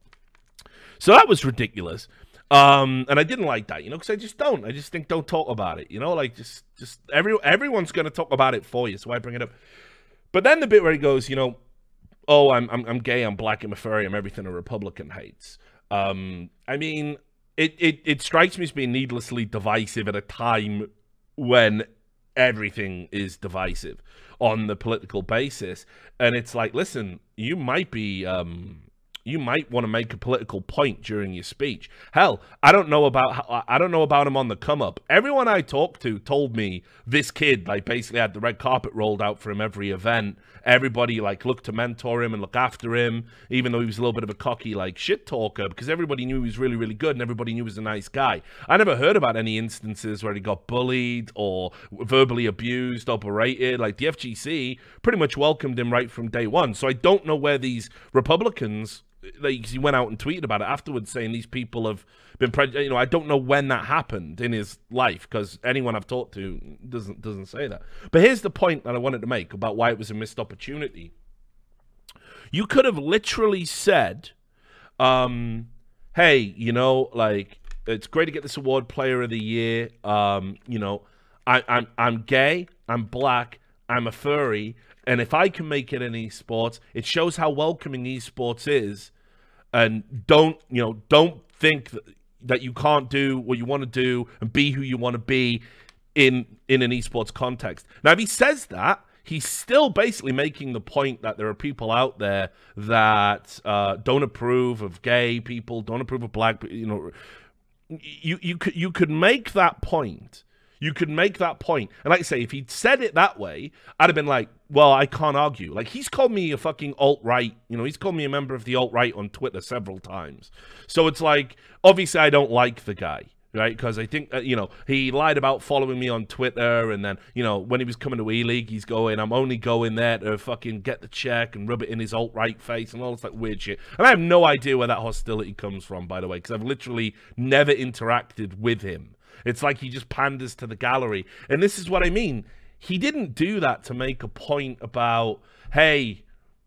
Speaker 1: so that was ridiculous, um, and I didn't like that, you know, because I just don't. I just think don't talk about it, you know, like just just every everyone's gonna talk about it for you, so I bring it up. But then the bit where he goes, you know, oh, I'm I'm I'm gay, I'm black, I'm a furry, I'm everything a Republican hates. Um, I mean, it it it strikes me as being needlessly divisive at a time when everything is divisive on the political basis. And it's like, listen, you might be um you might want to make a political point during your speech. Hell, I don't know about I don't know about him on the come up. Everyone I talked to told me this kid like basically had the red carpet rolled out for him every event. Everybody like looked to mentor him and look after him, even though he was a little bit of a cocky like shit talker, because everybody knew he was really, really good and everybody knew he was a nice guy. I never heard about any instances where he got bullied or verbally abused or berated. Like, the F G C pretty much welcomed him right from day one. So I don't know where these Republicans, like, he went out and tweeted about it afterwards saying these people have been prejudiced. You know, I don't know when that happened in his life, because anyone I've talked to doesn't doesn't say that. But here's the point that I wanted to make about why it was a missed opportunity. You could have literally said, um, hey, you know, like, it's great to get this award, Player of the Year. Um, you know, I, I'm I'm gay, I'm black, I'm a furry, and if I can make it in esports, it shows how welcoming esports is. And don't, you know, don't think that, that you can't do what you want to do and be who you want to be in in an esports context. Now, if he says that, he's still basically making the point that there are people out there that uh, don't approve of gay people, don't approve of black people. You know, you you could you could make that point. You could make that point. And like I say, if he'd said it that way, I'd have been like, well, I can't argue. Like, he's called me a fucking alt-right. You know, he's called me a member of the alt-right on Twitter several times. So it's like, obviously I don't like the guy, right? Because I think, uh, you know, he lied about following me on Twitter. And then, you know, when he was coming to E-League, he's going, I'm only going there to fucking get the check and rub it in his alt-right face and all this like weird shit. And I have no idea where that hostility comes from, by the way, because I've literally never interacted with him. It's like he just panders to the gallery. And this is what I mean. He didn't do that to make a point about, hey,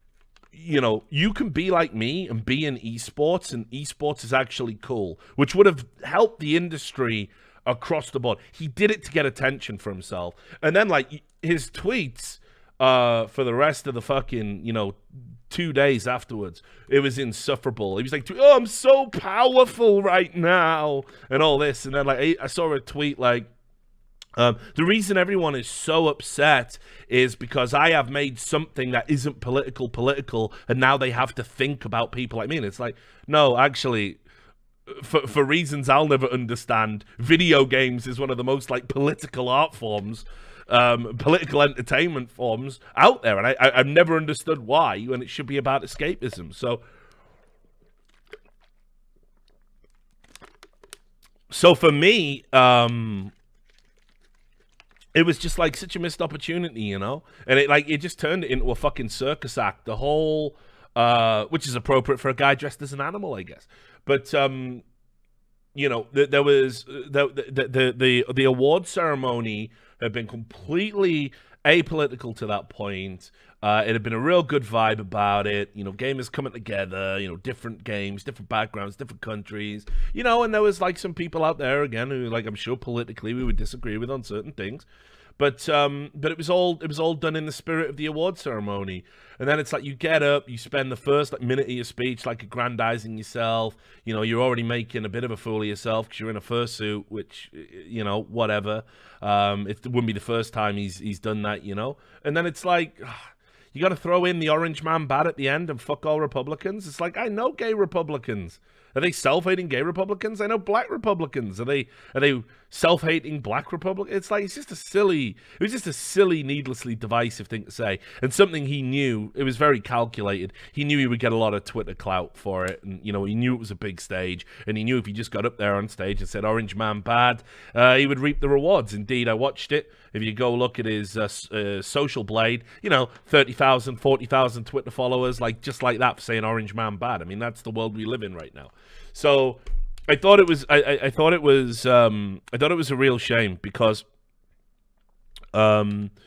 Speaker 1: you know, you can be like me and be in esports, and esports is actually cool, which would have helped the industry across the board. He did it to get attention for himself. And then, like, his tweets uh, for the rest of the fucking, you know, two days afterwards, it was insufferable. He was like, oh, I'm so powerful right now, and all this. And then, like, I saw a tweet, like, Um, the reason everyone is so upset is because I have made something that isn't political political, and now they have to think about people like me. And it's like, no, actually, for for reasons I'll never understand, video games is one of the most like political art forms, um, political entertainment forms out there, and I, I I've never understood why when it should be about escapism. So. So for me, um. it was just like such a missed opportunity, you know, and it like it just turned it into a fucking circus act. The whole, uh, which is appropriate for a guy dressed as an animal, I guess. But um, you know, th there was the the the the, the award ceremony had been completely apolitical to that point. Uh, it had been a real good vibe about it. You know, gamers coming together. You know, different games, different backgrounds, different countries. You know, and there was like some people out there again who, like, I'm sure politically we would disagree with on certain things, but um, but it was all it was all done in the spirit of the award ceremony. And then it's like you get up, you spend the first like minute of your speech like aggrandizing yourself. You know, you're already making a bit of a fool of yourself because you're in a fursuit, which, you know, whatever. Um, it wouldn't be the first time he's he's done that, you know. And then it's like, you got to throw in the orange man bad at the end and fuck all Republicans. It's like, I know gay Republicans. Are they self-hating gay Republicans? I know black Republicans. Are they are they self-hating black Republicans? It's like, it's just a silly, it was just a silly, needlessly divisive thing to say. And something he knew, it was very calculated. He knew he would get a lot of Twitter clout for it. And, you know, he knew it was a big stage. And he knew if he just got up there on stage and said, orange man bad, uh, he would reap the rewards. Indeed, I watched it. If you go look at his uh, uh, Social Blade, you know, thirty thousand, forty thousand Twitter followers, like just like that for saying orange man bad. I mean, that's the world we live in right now. So I thought it was, I, I, I thought it was, um, I thought it was a real shame because, um,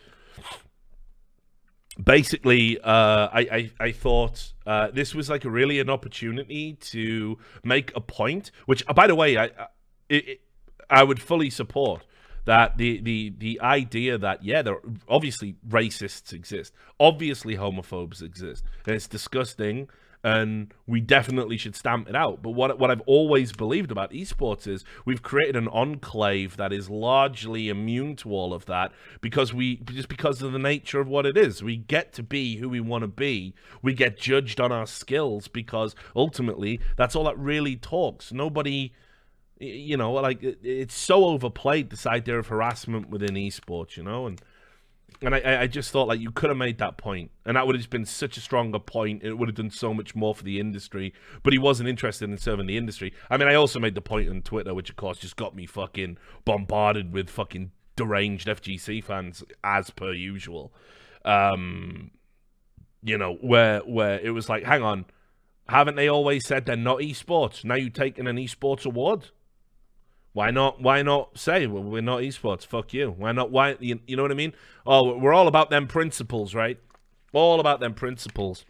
Speaker 1: basically, uh, I, I, I thought uh, this was like a really an opportunity to make a point, which, uh, by the way, I, I, it, I would fully support. That the, the, the idea that, yeah, there obviously racists exist. Obviously homophobes exist. And it's disgusting. And we definitely should stamp it out. But what, what I've always believed about esports is we've created an enclave that is largely immune to all of that because we, just because of the nature of what it is. We get to be who we want to be. We get judged on our skills because ultimately that's all that really talks. Nobody... You know, like, it, it's so overplayed, this idea of harassment within esports, you know? And and I, I just thought, like, you could have made that point. And that would have just been such a stronger point. It would have done so much more for the industry. But he wasn't interested in serving the industry. I mean, I also made the point on Twitter, which, of course, just got me fucking bombarded with fucking deranged F G C fans, as per usual. Um, you know, where where it was like, hang on, haven't they always said they're not esports? Now you're taking an esports award? Why not? Why not say, well, we're not esports? Fuck you. Why not? Why? You, you know what I mean? Oh, we're all about them principles, right? All about them principles.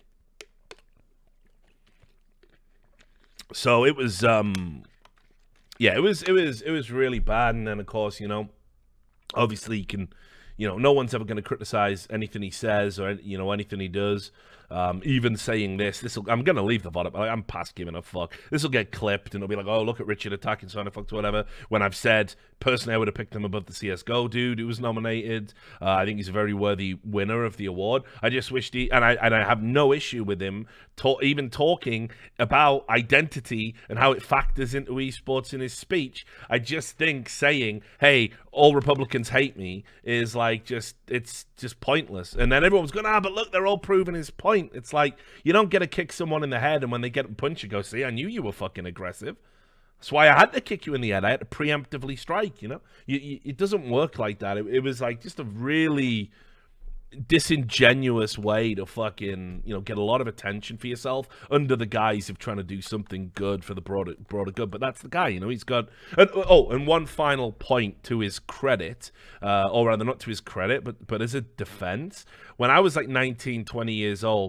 Speaker 1: So it was, um, yeah, it was, it was, it was really bad. And then, of course, you know, obviously, you can, you know, no one's ever going to criticize anything he says or, you know, anything he does. Um, even saying this, this I'm going to leave the V O D up. I'm past giving a fuck. This will get clipped, and it'll be like, oh, look at Richard attacking Sonic Fox or whatever. When I've said, personally, I would have picked him above the C S G O dude who was nominated. Uh, I think he's a very worthy winner of the award. I just wished he, and I, and I have no issue with him talk, even talking about identity and how it factors into esports in his speech. I just think saying, hey, all Republicans hate me is like, just, it's just pointless. And then everyone's going, ah, but look, they're all proving his point. It's like, you don't get to kick someone in the head, and when they get punched, you go, see, I knew you were fucking aggressive. That's why I had to kick you in the head. I had to preemptively strike, you know? You, you, it doesn't work like that. It, it was like just a really disingenuous way to fucking, you know, get a lot of attention for yourself under the guise of trying to do something good for the broader, broader good. But that's the guy, you know, he's got... And, oh, and one final point to his credit, uh, or rather not to his credit, but, but as a defense, when I was like nineteen, twenty years old,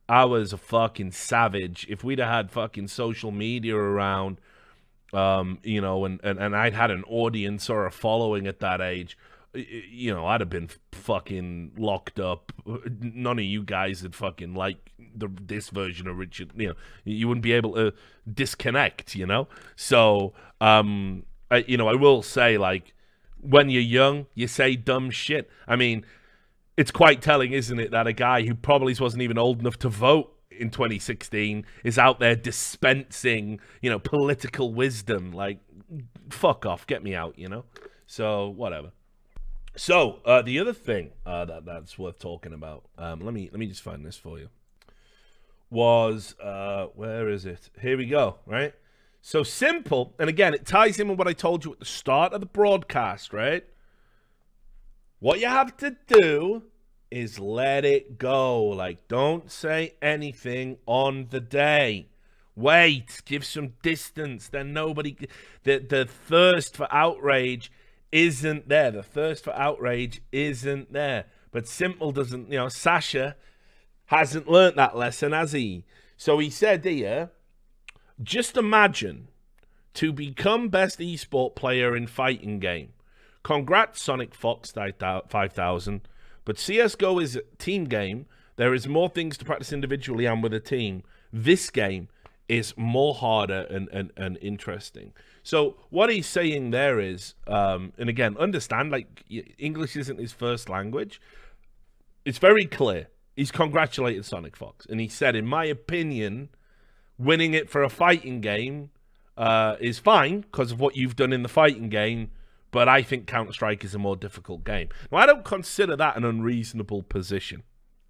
Speaker 1: I was a fucking savage. If we'd have had fucking social media around, um, you know, and, and, and I'd had an audience or a following at that age, you know, I'd have been fucking locked up. None of you guys would fucking like the this version of Richard. You know, you wouldn't be able to disconnect, you know? So, um, I, you know, I will say, like, when you're young, you say dumb shit. I mean, it's quite telling, isn't it, that a guy who probably wasn't even old enough to vote in twenty sixteen is out there dispensing, you know, political wisdom. Like, fuck off, get me out, you know? So, whatever. So, uh, the other thing uh, that that's worth talking about, um, let me let me just find this for you, was, uh, where is it? Here we go, right? So, simple, and again, it ties in with what I told you at the start of the broadcast, right? What you have to do is let it go. Like, don't say anything on the day. Wait, give some distance. Then nobody, the, the thirst for outrage isn't there. The thirst for outrage isn't there. But Simple doesn't, you know, Sasha hasn't learnt that lesson, has he? So he said here, just imagine to become best esport player in fighting game. Congrats, Sonic Fox five thousand. But C S G O is a team game. There is more things to practice individually and with a team. This game is more harder and, and, and interesting. So what he's saying there is, um, and again, understand, like, English isn't his first language. It's very clear. He's congratulated Sonic Fox. And he said, in my opinion, winning it for a fighting game uh, is fine because of what you've done in the fighting game, but I think Counter-Strike is a more difficult game. Now, I don't consider that an unreasonable position.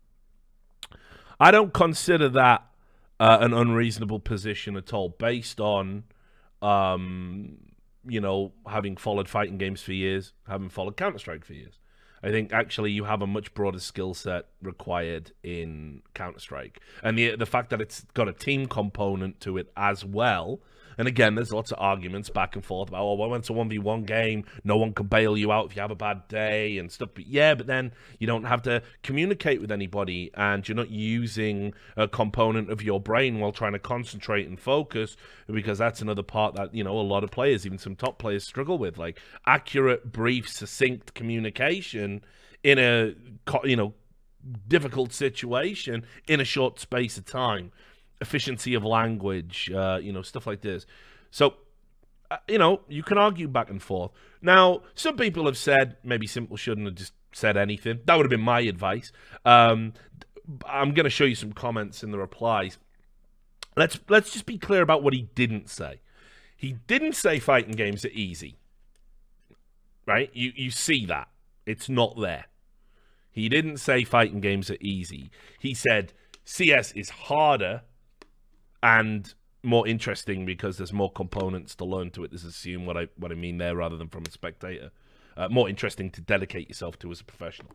Speaker 1: I don't consider that uh, an unreasonable position at all, based on, um, you know, having followed fighting games for years, having followed Counter-Strike for years. I think actually you have a much broader skill set required in Counter-Strike. And the the fact that it's got a team component to it as well. And again, there's lots of arguments back and forth about, oh, well, when it's a one v one game, no one can bail you out if you have a bad day and stuff. But yeah, but then you don't have to communicate with anybody, and you're not using a component of your brain while trying to concentrate and focus, because that's another part that, you know, a lot of players, even some top players, struggle with. Like, accurate, brief, succinct communication in a, you know, difficult situation in a short space of time. Efficiency of language, uh, you know, stuff like this. So, uh, you know, you can argue back and forth. Now, some people have said maybe Simple shouldn't have just said anything. That would have been my advice. Um, I'm going to show you some comments in the replies. Let's let's just be clear about what he didn't say. He didn't say fighting games are easy. Right? You you see that. It's not there. He didn't say fighting games are easy. He said C S is harder and more interesting because there's more components to learn to it. This is assume what I what I mean there, rather than from a spectator. Uh, more interesting to dedicate yourself to as a professional,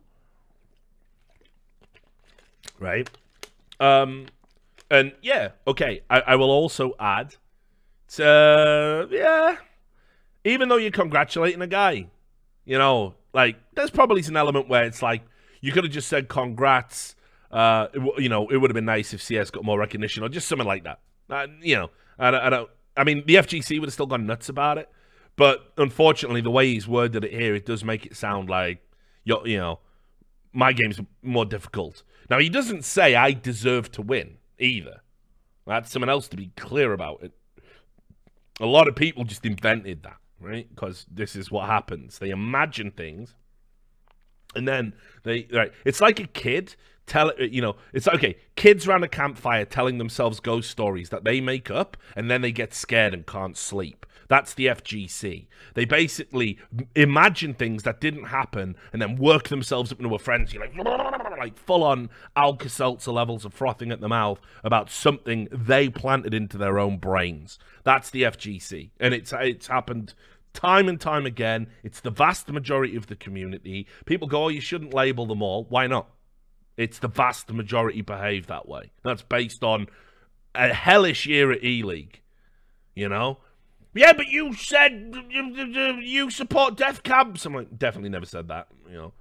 Speaker 1: right? Um, and yeah, okay. I, I will also add, to, yeah, even though you're congratulating a guy, you know, like, there's probably an element where it's like you could have just said congrats. Uh, it, you know, it would have been nice if C S got more recognition or just something like that. Uh, you know, I don't, I don't. I mean, the F G C would have still gone nuts about it, but unfortunately, the way he's worded it here, it does make it sound like, you you know, my game's more difficult. Now, he doesn't say I deserve to win either. That's someone else to be clear about it. A lot of people just invented that, right? Because this is what happens. They imagine things, and then they right. It's like a kid. Tell you know, it's okay. Kids around a campfire telling themselves ghost stories that they make up, and then they get scared and can't sleep. That's the F G C. They basically imagine things that didn't happen, and then work themselves up into a frenzy, like like full-on Alka-Seltzer levels of frothing at the mouth about something they planted into their own brains. That's the F G C, and it's it's happened time and time again. It's the vast majority of the community. People go, "Oh, you shouldn't label them all." Why not? It's the vast majority behave that way. That's based on a hellish year at E-League, you know? Yeah, but you said you support death camps. I'm like, definitely never said that, you know?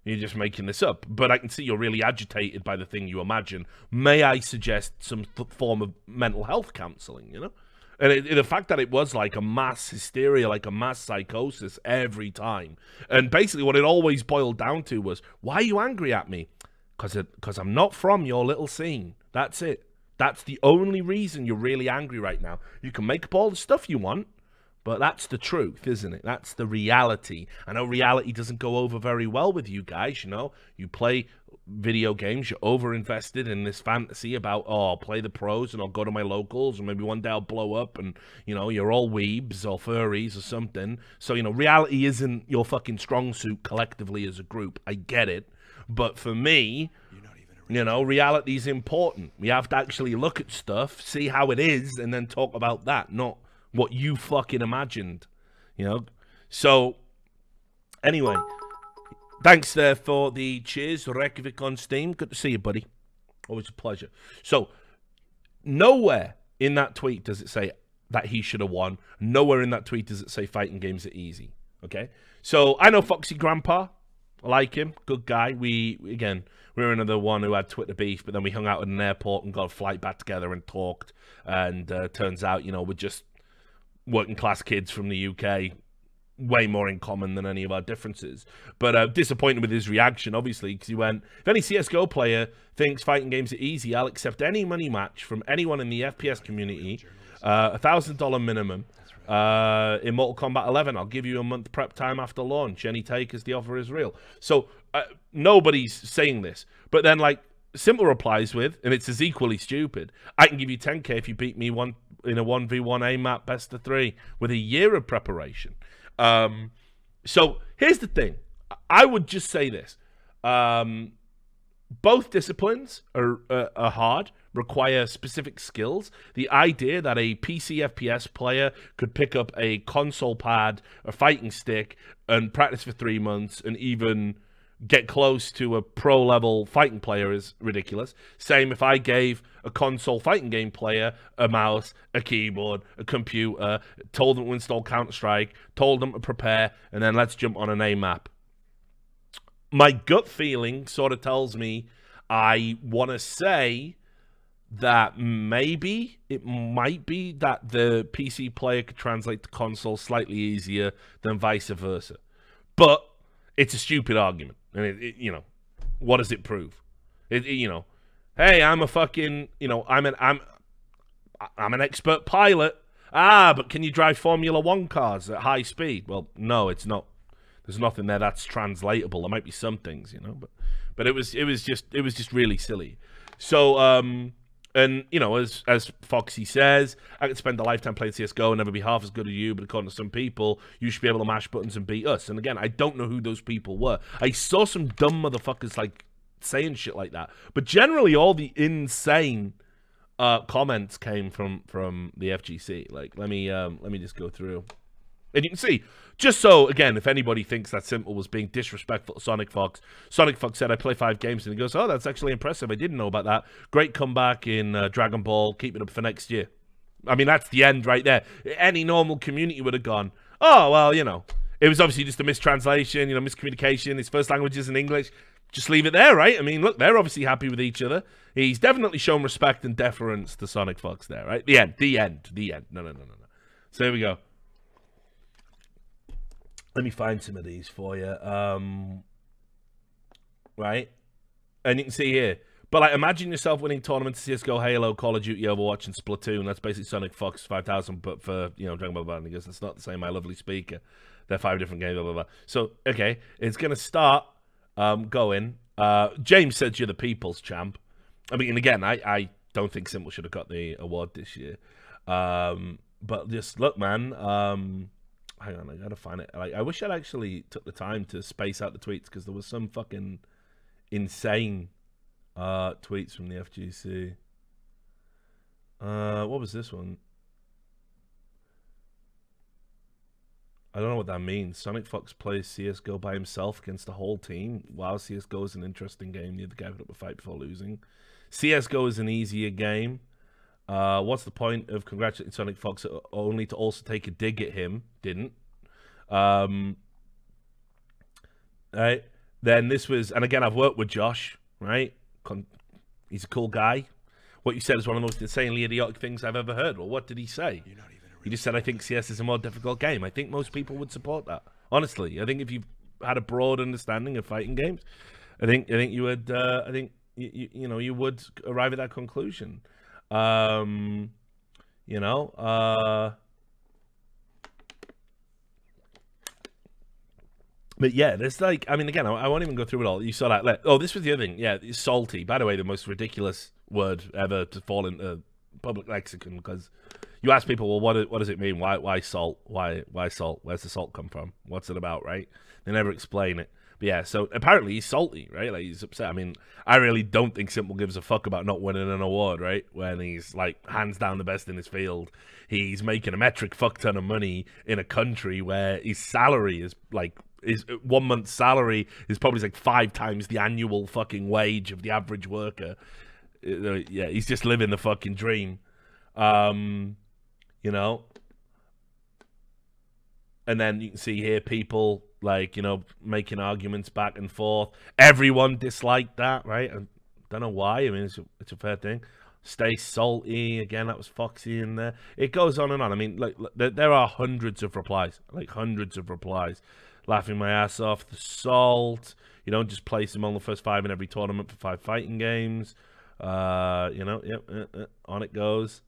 Speaker 1: You're just making this up. But I can see you're really agitated by the thing you imagine. May I suggest some th form of mental health counseling, you know? And it, the fact that it was like a mass hysteria, like a mass psychosis every time. And basically what it always boiled down to was, why are you angry at me? Because because I'm not from your little scene. That's it. That's the only reason you're really angry right now. You can make up all the stuff you want, but that's the truth, isn't it? That's the reality. I know reality doesn't go over very well with you guys, you know? You play video games, you're over-invested in this fantasy about, oh, I'll play the pros and I'll go to my locals, or maybe one day I'll blow up and, you know, you're all weebs or furries or something. So, you know, reality isn't your fucking strong suit collectively as a group. I get it. But for me, you know, reality is important. We have to actually look at stuff, see how it is, and then talk about that, not what you fucking imagined, you know? So, anyway, thanks there for the cheers, Reykjavik on Steam. Good to see you, buddy. Always a pleasure. So, nowhere in that tweet does it say that he should have won. Nowhere in that tweet does it say fighting games are easy, okay? So, I know Foxy Grandpa. I like him. Good guy. We, again, we were another one who had Twitter beef, but then we hung out at an airport and got a flight back together and talked. And uh, turns out, you know, we're just working class kids from the U K, way more in common than any of our differences. But uh, disappointed with his reaction, obviously, because he went, if any C S G O player thinks fighting games are easy, I'll accept any money match from anyone in the F P S community, uh, a one thousand dollar minimum. Uh, in Mortal Kombat eleven, I'll give you a month prep time after launch. Any takers, the offer is real. So uh, nobody's saying this. But then, like, Simple replies with, and it's as equally stupid, I can give you ten K if you beat me one in a one v one A map best of three with a year of preparation. Um, so here's the thing. I would just say this. Um, both disciplines are, uh, are hard, require specific skills. The idea that a P C F P S player could pick up a console pad, a fighting stick, and practice for three months and even get close to a pro-level fighting player is ridiculous. Same if I gave a console fighting game player a mouse, a keyboard, a computer, told them to install Counter-Strike, told them to prepare, and then let's jump on an A map. My gut feeling sort of tells me I want to say that maybe it might be that the P C player could translate to console slightly easier than vice versa. But it's a stupid argument. And, it, it, you know, what does it prove? It, it, you know, hey, I'm a fucking, you know, I'm an, I'm, I'm an expert pilot. Ah, but can you drive Formula One cars at high speed? Well, no, it's not. There's nothing there that's translatable. There might be some things, you know, but, but it was, it was just, it was just really silly. So, um, and, you know, as as Foxy says, I could spend a lifetime playing C S G O and never be half as good as you, but according to some people, you should be able to mash buttons and beat us. And again, I don't know who those people were. I saw some dumb motherfuckers, like, saying shit like that. But generally, all the insane uh, comments came from, from the F G C. Like, let me, um, let me just go through. And you can see, just so, again, if anybody thinks that Simple was being disrespectful to Sonic Fox, Sonic Fox said, I play five games, and he goes, oh, that's actually impressive. I didn't know about that. Great comeback in uh, Dragon Ball. Keep it up for next year. I mean, that's the end right there. Any normal community would have gone, oh, well, you know, it was obviously just a mistranslation, you know, miscommunication. His first language isn't English. Just leave it there, right? I mean, look, they're obviously happy with each other. He's definitely shown respect and deference to Sonic Fox there, right? The end. The end. The end. No, no, no, no, no. So here we go. Let me find some of these for you. Um, right? And you can see here. But like, imagine yourself winning tournaments, C S G O, Halo, Call of Duty, Overwatch, and Splatoon. That's basically Sonic Fox five thousand, but for, you know, Dragon Ball Band. Because it's not the same, my lovely speaker. They're five different games, blah, blah, blah. So, okay, it's going to start um, going. Uh, James said you're the people's champ. I mean, again, I, I don't think Simple should have got the award this year. Um, but just, look, man... Um, hang on, I gotta find it. Like, I wish I'd actually took the time to space out the tweets, because there was some fucking insane uh, tweets from the F G C. Uh, what was this one? I don't know what that means. Sonic Fox plays C S G O by himself against the whole team. Wow, C S G O is an interesting game. The other guy put up a fight before losing. C S G O is an easier game. Uh, what's the point of congratulating Sonic Fox only to also take a dig at him? Didn't. Um, right. then this was, and again, I've worked with Josh, right? Con he's a cool guy. What you said is one of the most insanely idiotic things I've ever heard. Well, what did he say? He just said, I think C S is a more difficult game. I think most people would support that. Honestly, I think if you had a broad understanding of fighting games, I think I think you would. Uh, I think you, you you know you would arrive at that conclusion. Um, you know. Uh, But yeah, there's like, I mean, again, I, I won't even go through it all. You saw that. Like, oh, this was the other thing. Yeah, it's salty. By the way, the most ridiculous word ever to fall into public lexicon, because you ask people, well, what what does it mean? Why why salt? Why why salt? Where's the salt come from? What's it about? Right? They never explain it. But yeah, so apparently he's salty, right? Like he's upset. I mean, I really don't think Simple gives a fuck about not winning an award, right? When he's like hands down the best in his field. He's making a metric fuck ton of money in a country where his salary is like his one month's salary is probably like five times the annual fucking wage of the average worker. Yeah, he's just living the fucking dream. Um, you know. And then you can see here people, like, you know, making arguments back and forth. Everyone disliked that, right? I don't know why. I mean, it's a, it's a fair thing. Stay salty. Again, that was Foxy in there. It goes on and on. I mean, like, there, there are hundreds of replies. Like, hundreds of replies. Laughing my ass off. The salt. You don't just place them on the first five in every tournament for five fighting games. Uh, you know, yep, uh, uh, on it goes.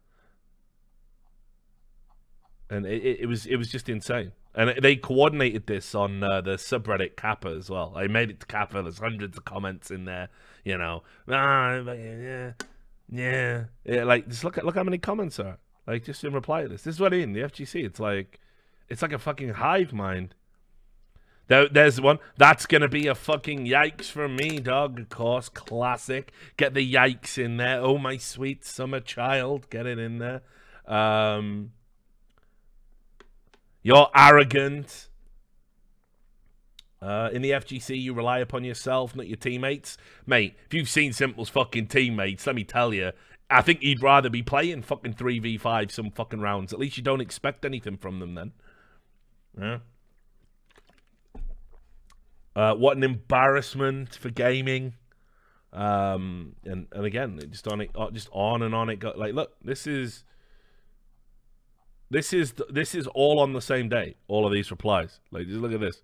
Speaker 1: And it, it, it was it was just insane. And they coordinated this on uh, the subreddit Kappa as well. They made it to Kappa. There's hundreds of comments in there. You know, ah, yeah, yeah, yeah. Like, just look at look how many comments are. Like, just in reply to this. This is what I mean. The F G C. It's like, it's like a fucking hive mind. There, there's one. That's gonna be a fucking yikes for me, dog. Of course, classic. Get the yikes in there. Oh, my sweet summer child. Get it in there. Um. You're arrogant. Uh, in the F G C, you rely upon yourself, not your teammates. Mate, if you've seen Simple's fucking teammates, let me tell you, I think he'd rather be playing fucking three v five some fucking rounds. At least you don't expect anything from them then. Yeah. Uh, what an embarrassment for gaming. Um, and, and again, just on it, just on and on it go. Like, look, this is... This is this is all on the same day. All of these replies. Like, just look at this.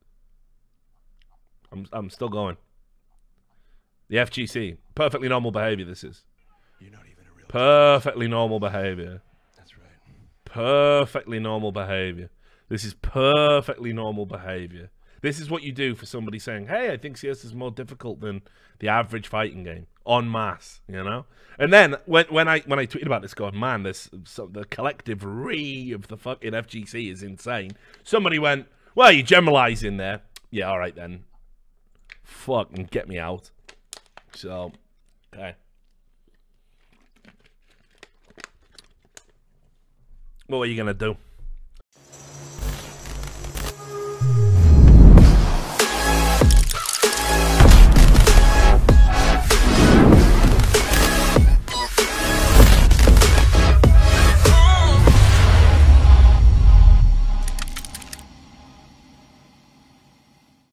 Speaker 1: I'm I'm still going. The F G C, perfectly normal behavior. This is. You're not even a real. Perfectly normal behavior. That's right. Perfectly normal behavior. This is perfectly normal behavior. This is what you do for somebody saying, "Hey, I think C S is more difficult than the average fighting game." En masse, you know. And then when when I when I tweeted about this, going, man, this so the collective re of the fucking F G C is insane. Somebody went, well, you're generalizing there. Yeah, all right then. Fucking get me out. So, okay. What were you gonna do?